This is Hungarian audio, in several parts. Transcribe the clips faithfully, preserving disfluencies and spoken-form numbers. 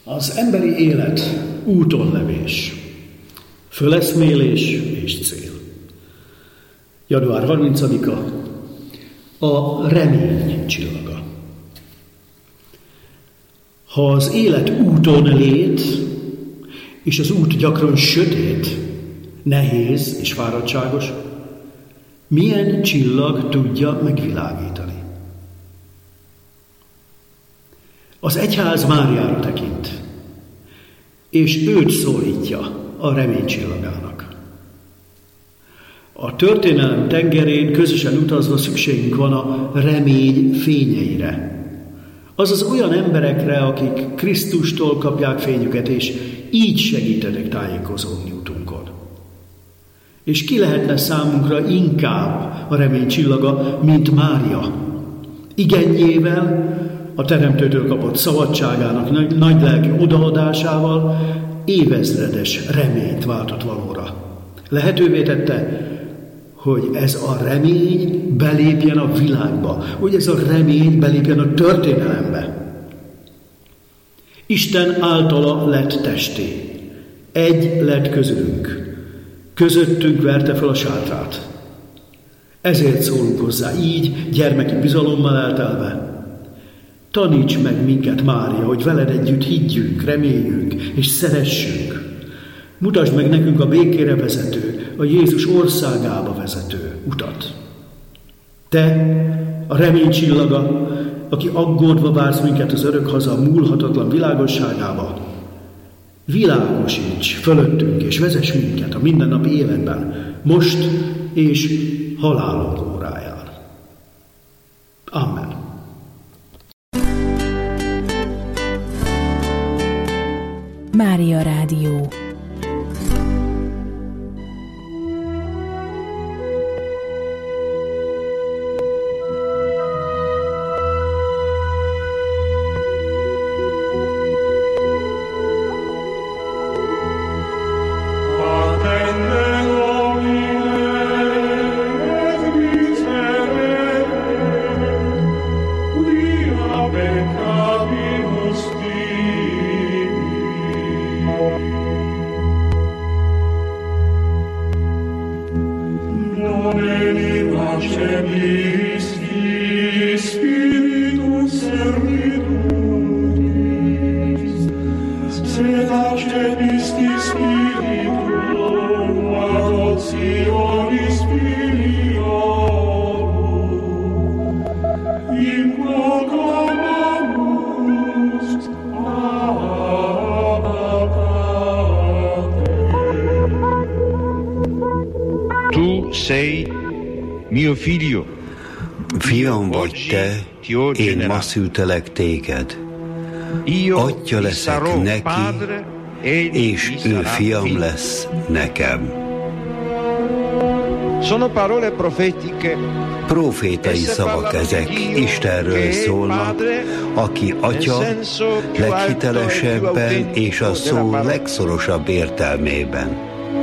Az emberi élet útonlevés, föleszmélés és cél. január harmincadika a remény csillaga. Ha az élet úton lét, és az út gyakran sötét, nehéz és fáradtságos, milyen csillag tudja megvilágítani? Az egyház Máriára tekint, és őt szólítja a remény csillagának. A történelem tengerén közösen utazva szükségünk van a remény fényeire. Azaz olyan emberekre, akik Krisztustól kapják fényüket, és így segítenek tájékozódni útunkon. És ki lehetne számunkra inkább a remény csillaga, mint Mária? Igenjével, a Teremtőtől kapott szabadságának nagy, nagy lelki odaadásával évezredes reményt váltott valóra. Lehetővé tette, hogy ez a remény belépjen a világba, hogy ez a remény belépjen a történelembe. Isten általa lett testé, egy lett közülünk, közöttünk verte fel a sátrát. Ezért szólunk hozzá így, gyermeki bizalommal eltelve. Taníts meg minket, Mária, hogy veled együtt higgyünk, reméljünk és szeressünk. Mutasd meg nekünk a békére vezető, a Jézus országába vezető utat. Te, a remény csillaga, aki aggódva vársz minket az örök haza múlhatatlan világosságába, világosíts fölöttünk és vezess minket a mindennapi életben, most és halálunk óráján. Amen. Mária Rádió. Fiam vagy te, én ma szültelek téged. Atya leszek neki, és ő fiam lesz nekem. Profétai szavak ezek, Istenről szólnak, aki atya leghitelesebben és a szó legszorosabb értelmében.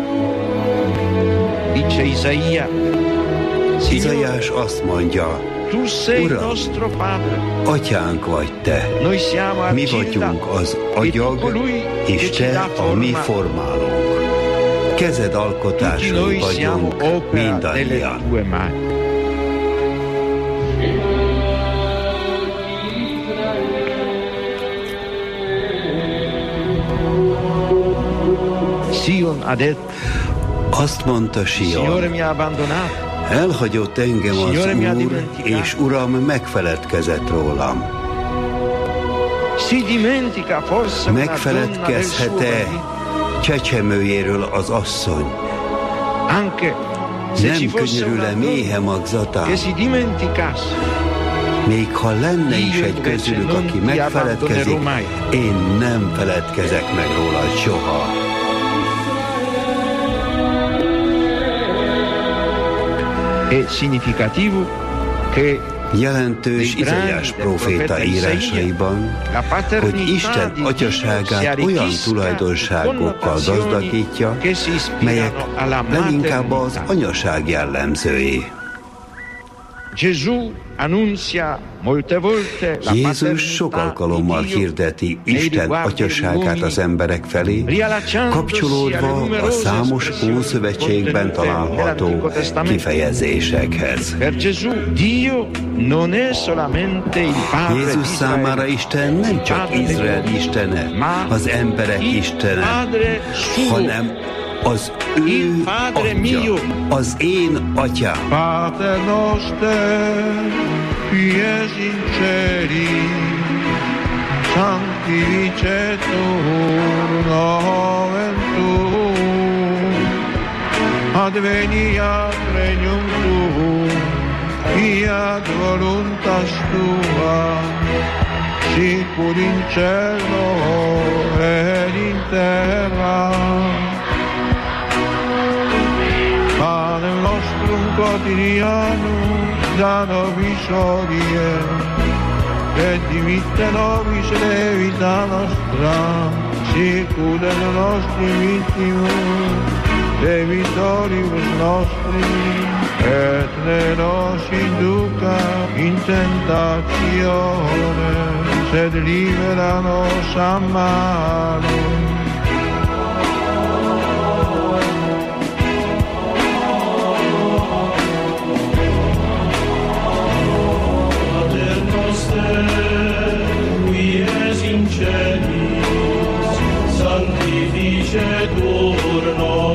Izaiás azt mondja, Uram, atyánk vagy te, mi vagyunk az agyag, és te a mi formálónk. Kezed alkotásai vagyunk mindannyian. Azt mondta Sion, elhagyott engem az Úr, és Uram megfeledkezett rólam. Megfeledkezhet-e csecsemőjéről az asszony? Nem könyörül-e méhe magzatán? Még ha lenne is egy közülük, aki megfeledkezik, én nem feledkezek meg rólad soha. Jelentős Izaiás próféta írásaiban, hogy Isten atyaságát olyan tulajdonságokkal gazdagítja, melyek leginkább az anyaság jellemzői. Jézus sok alkalommal hirdeti Isten atyaságát az emberek felé, kapcsolódva a számos Ószövetségben található kifejezésekhez. Jézus számára Isten nem csak Izrael istene, az emberek istene, hanem az ő atya, az én atyám. Pater noster, qui es in celi, sanctificetur nomen tuum, adveniat regnum tuum, fiat voluntas tua, sicur in cielo ed in terra. Panem nostrum quotidianum da nobis hodie, et dimitte nobis levita nostra, sicut et nostri vittimus, debitoribus nostri, et ne nos induca in tentatione, sed libera nos a malo. Qui es in celis, sanctificetur nomen